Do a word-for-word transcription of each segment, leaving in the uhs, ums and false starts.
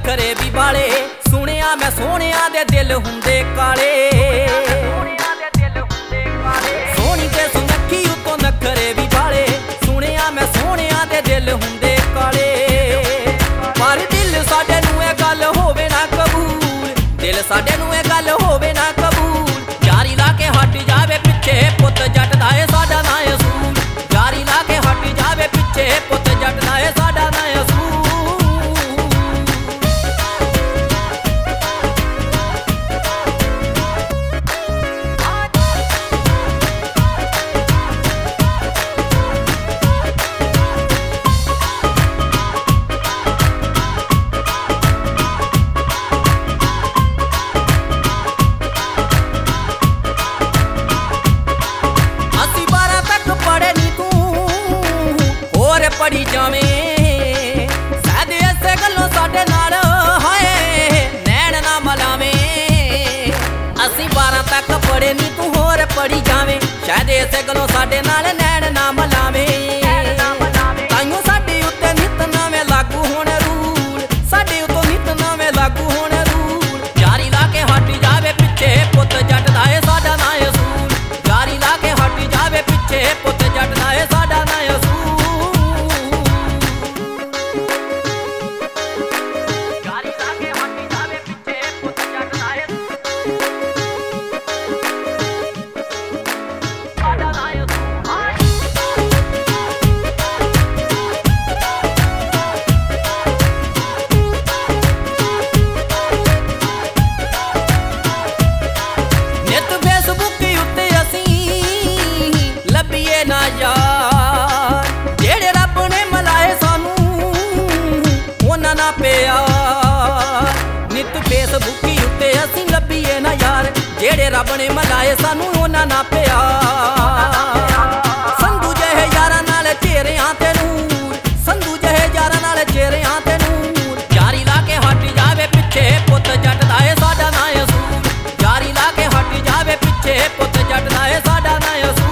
नखरे भी बाले सुनिया मैं सोनिया दे दिल हुंदे काले सोनी ते सुनखी उतों नखरे भी बाले सुनिया मैं सोनिया दे दिल हुंदे काले पर दिल साडे नूं ए गल होवे ना कबूल दिल साडे नूं ए गल होवे ना कबूल यारी ला के हट जावे पिछे पुत जट दा ए साडा ना असूल यारी ला के हट जावे पिछे पुत जट दा ए साडा ना असूल पढ़ी जावे शायद इसे गलों साडे नाल हाय नैन ना मलावे असी बारह तक पढ़े नी तू होर पढ़ी जावे शायद इसे गलों साडे नाल नैन ना मलावे ताइयों साडे उत्ते नित नवें लागू होने रूल साडे उत्तों नित नवें लागू होने रूल यारी ला के हट जावे पिछे पुत जट दा ए साडा ना असूल यारी ला के हट जावे पिछे पुत जट दा ए साडा ना असूल जेड़े रब ने मलाए सानू उन्हां ना प्यार नित फेसबुकी उत्ते असीं लभीए ना यार जेड़े रब ने मलाए सानू उन्हां ना प्यार संधू जहे यारां नाल चेहरियां ते नूर संधू जहे यारां नाल चेहरियां ते नूर यारी ला के हट जावे पिछे पुत जट दा ए साडा ना असूल यारी ला के हट जावे पिछे पुत जट दा ए साडा ना असूल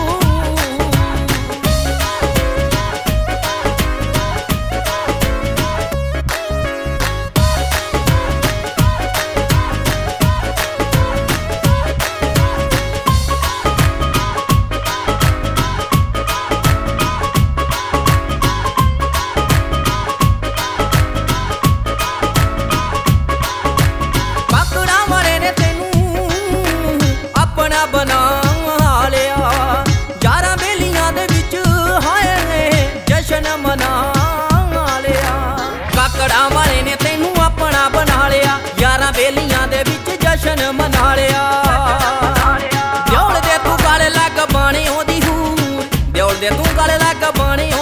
बना लिया यारां बेलियां दे विच हाय जशन मना लिया काकड़ा वाले ने तेनू अपना बना लिया यारां बेलियां दे विच जशन मना लिया ब्योल दे तू गल लग बाणे ओदी हूर ब्योल दे तू गल लग बाणे